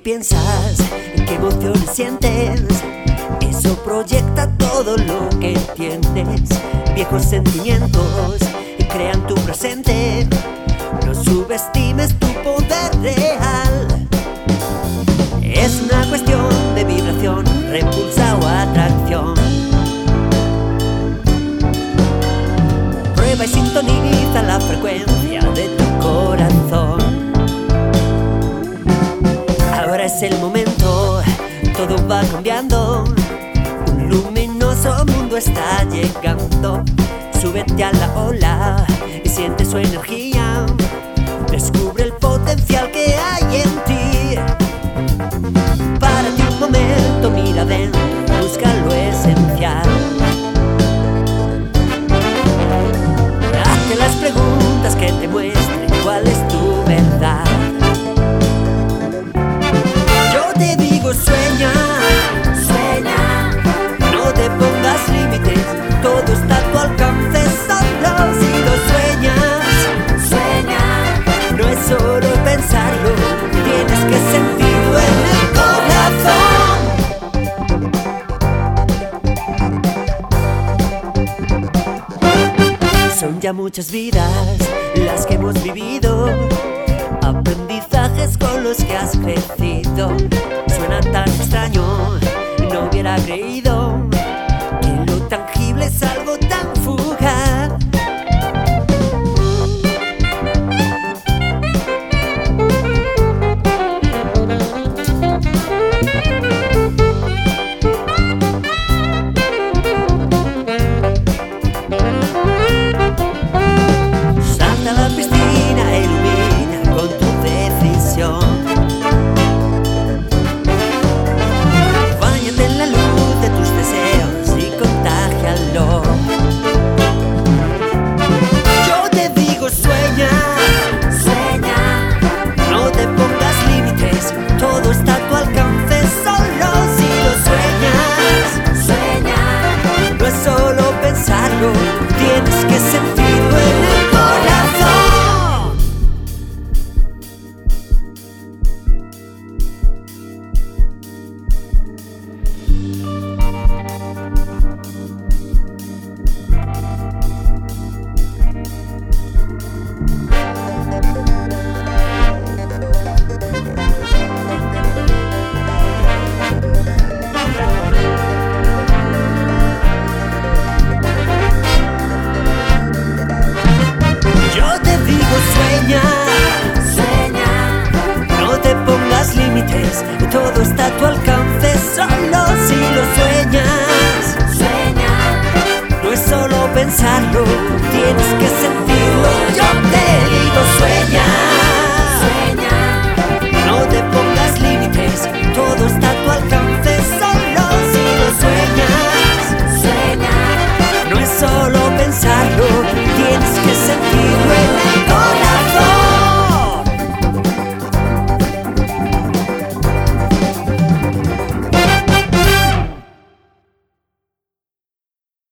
piensas? ¿Qué emociones sientes? Eso proyecta todo lo que tienes. Viejos sentimientos crean tu presente. No subestimes tu poder real. Es una cuestión de vibración, repulsa o atracción. Prueba y sintoniza la frecuencia de tu corazón. Ahora es el momento, todo va cambiando. Un luminoso mundo está llegando. Súbete a la ola y siente su energía. Descubre el potencial que hay en ti. Párate un momento, mira adentro, busca lo esencial. Hazte las preguntas que te muestren cuál es tu verdad. Yo te digo sueña, sueña. No te pongas límites, todo está a tu alcance. Solo si lo sueñas, sueña. No es solo pensarlo, tienes que sentirlo en el corazón. Son ya muchas vidas las que hemos vivido, aprendizajes con los que has crecido. Suena tan extraño, no hubiera creído que lo tangible es algo tan fugaz. Salta a la piscina, ilumina con tu decisión. Báñate en la luz de tus deseos y contágialo. Yo te digo sueña, sueña. No te pongas límites, todo está a tu alcance. Solo si lo sueñas, sueña. No es solo pensarlo, tienes que sentirlo en el corazón. Yo te digo sueña, sueña. No te pongas límites, todo está a tu alcance. Solo si lo sueñas, sueña. No es solo pensarlo, tienes que sentirlo. Yo te